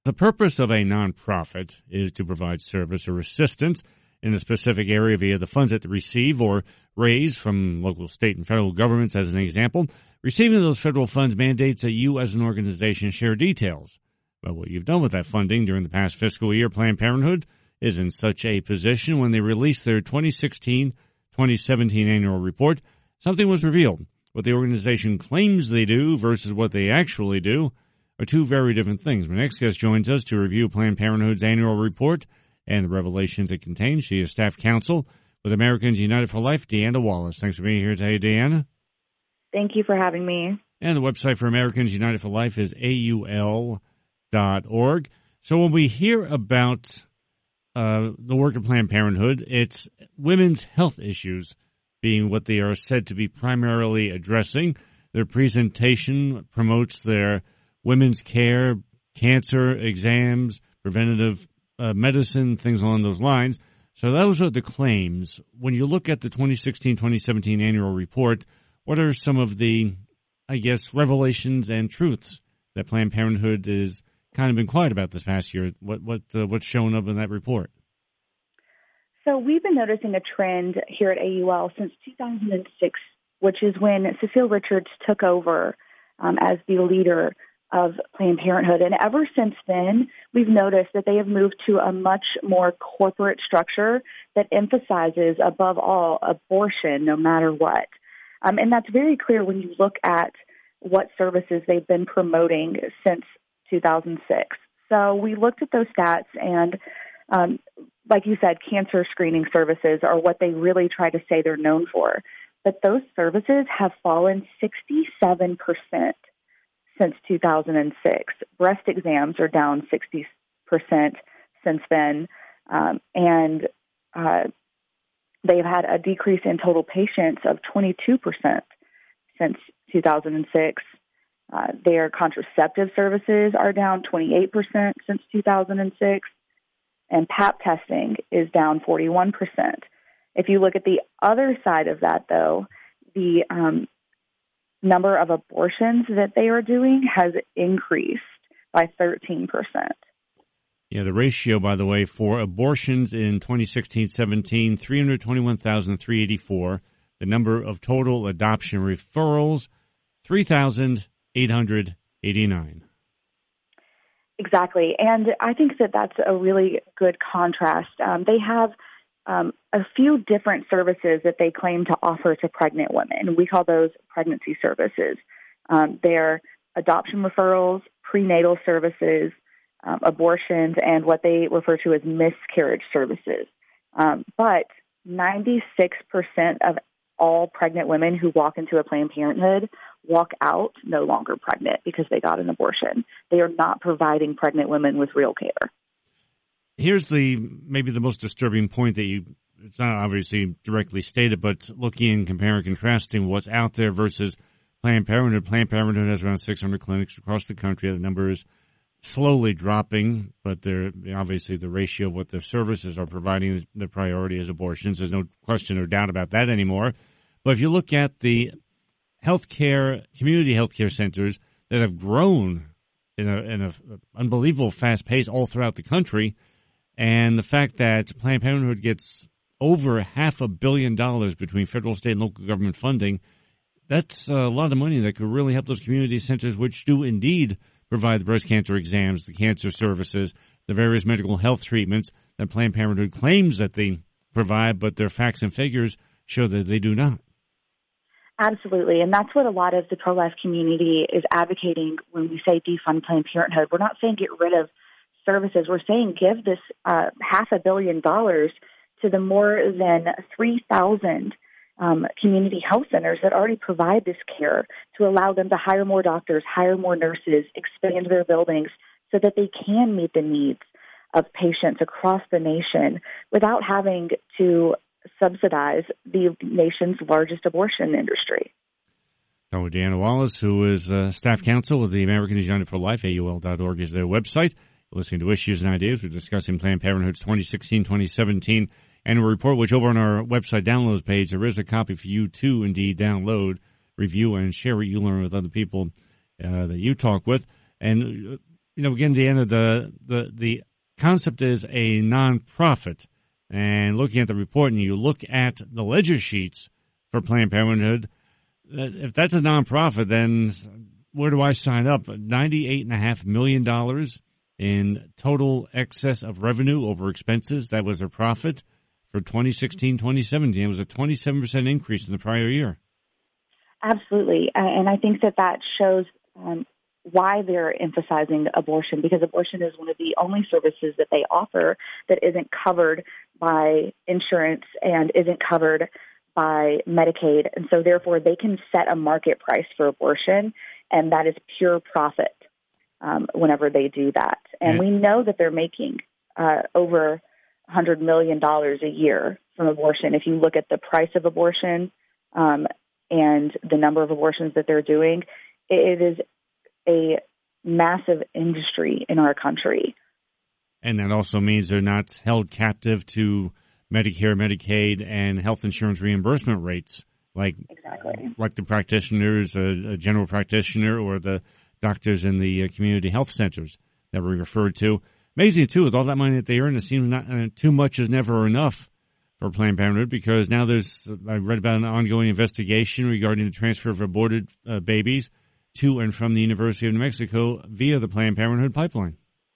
The purpose of a nonprofit is to provide service or assistance in a specific area via the funds that they receive or raise from local, state, and federal governments, as an example. Receiving those federal funds mandates that you as an organization share details about what you've done with that funding during the past fiscal year. Planned Parenthood is in such a position. When they released their 2016-2017 annual report, something was revealed. What the organization claims they do versus what they actually do are two very different things. My next guest joins us to review Planned Parenthood's annual report and the revelations it contains. She is staff counsel with Americans United for Life, Deanna Wallace. Thanks for being here today, Deanna. Thank you for having me. And the website for Americans United for Life is AUL.org. So when we hear about the work of Planned Parenthood, it's women's health issues being what they are said to be primarily addressing. Their presentation promotes their women's care, cancer exams, preventative medicine, things along those lines. So those are the claims. When you look at the 2016-2017 annual report, what are some of the, revelations and truths that Planned Parenthood is kind of been quiet about this past year? What's shown up in that report? So we've been noticing a trend here at AUL since 2006, which is when Cecile Richards took over as the leader of Planned Parenthood. And ever since then, we've noticed that they have moved to a much more corporate structure that emphasizes, above all, abortion no matter what. And that's very clear when you look at what services they've been promoting since 2006. So we looked at those stats, and like you said, cancer screening services are what they really try to say they're known for. But those services have fallen 67% since 2006. Breast exams are down 60% since then, and they've had a decrease in total patients of 22% since 2006. Their contraceptive services are down 28% since 2006, and Pap testing is down 41%. If you look at the other side of that, though, the number of abortions that they are doing has increased by 13%. Yeah, the ratio, by the way, for abortions in 2016-17, 321,384. The number of total adoption referrals, 3,889. Exactly. And I think that that's a really good contrast. They have a few different services that they claim to offer to pregnant women. We call those pregnancy services. They're adoption referrals, prenatal services, abortions, and what they refer to as miscarriage services. But 96% of all pregnant women who walk into a Planned Parenthood walk out no longer pregnant because they got an abortion. They are not providing pregnant women with real care. Here's maybe the most disturbing point that it's not obviously directly stated, but looking and comparing, contrasting what's out there versus Planned Parenthood. Planned Parenthood has around 600 clinics across the country. The number is slowly dropping, but they're obviously the ratio of what their services are providing, the priority is abortions. There's no question or doubt about that anymore. But if you look at the community healthcare centers that have grown in a unbelievable fast pace all throughout the country, and the fact that Planned Parenthood gets over $500 million between federal, state, and local government funding, that's a lot of money that could really help those community centers, which do indeed provide the breast cancer exams, the cancer services, the various medical health treatments that Planned Parenthood claims that they provide, but their facts and figures show that they do not. Absolutely, and that's what a lot of the pro-life community is advocating when we say defund Planned Parenthood. We're not saying get rid of services. We're saying give this $500 million to the more than 3,000 community health centers that already provide this care, to allow them to hire more doctors, hire more nurses, expand their buildings so that they can meet the needs of patients across the nation without having to subsidize the nation's largest abortion industry. Dr. Deanna Wallace, who is staff counsel of the Americans United for Life, AUL.org is their website. Listening to Issues and Ideas, we're discussing Planned Parenthood's 2016-2017 annual report, which over on our website downloads page, there is a copy for you to indeed download, review, and share what you learn with other people that you talk with. And again, Deanna, the concept is a nonprofit. And looking at the report, and you look at the ledger sheets for Planned Parenthood, if that's a nonprofit, then where do I sign up? $98.5 million in total excess of revenue over expenses. That was their profit for 2016-2017. It was a 27% increase in the prior year. Absolutely. And I think that shows why they're emphasizing abortion, because abortion is one of the only services that they offer that isn't covered by insurance and isn't covered by Medicaid. And so therefore they can set a market price for abortion, and that is pure profit whenever they do that. And we know that they're making over $100 million a year from abortion. If you look at the price of abortion and the number of abortions that they're doing, it is a massive industry in our country. And that also means they're not held captive to Medicare, Medicaid, and health insurance reimbursement rates like the practitioners, a general practitioner, or the doctors in the community health centers that we referred to. Amazing, too, with all that money that they earn, it seems not too much is never enough for Planned Parenthood, because now I read about an ongoing investigation regarding the transfer of aborted babies to and from the University of New Mexico via the Planned Parenthood pipeline.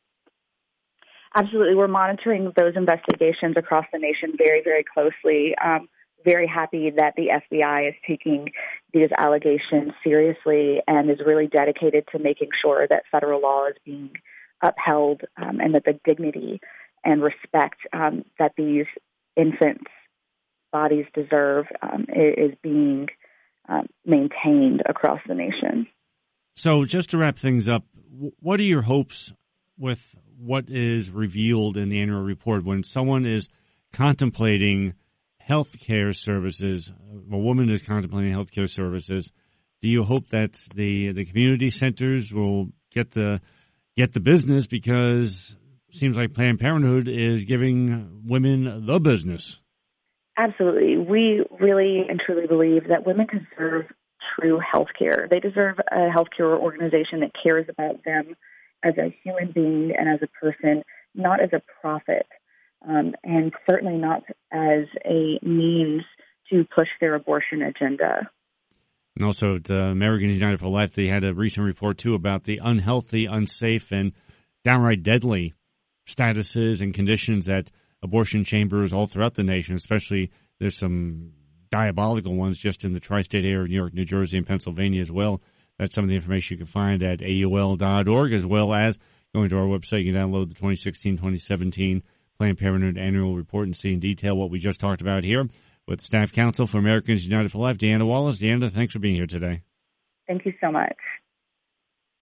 Absolutely. We're monitoring those investigations across the nation very, very closely. Very happy that the FBI is taking these allegations seriously and is really dedicated to making sure that federal law is being upheld and that the dignity and respect that these infants' bodies deserve is being maintained across the nation. So just to wrap things up, what are your hopes with what is revealed in the annual report when someone is contemplating health care services, a woman is contemplating health care services? Do you hope that the community centers will get the business, because it seems like Planned Parenthood is giving women the business? Absolutely. We really and truly believe that women deserve true health care. They deserve a health care organization that cares about them as a human being and as a person, not as a profit, and certainly not as a means to push their abortion agenda. And also at Americans United for Life, they had a recent report, too, about the unhealthy, unsafe, and downright deadly statuses and conditions at abortion chambers all throughout the nation. Especially, there's some diabolical ones just in the tri-state area of New York, New Jersey, and Pennsylvania as well. That's some of the information you can find at AUL.org, as well as going to our website. You can download the 2016-2017 Planned Parenthood Annual Report and see in detail what we just talked about here with Staff Counsel for Americans United for Life, Deanna Wallace. Deanna, thanks for being here today. Thank you so much.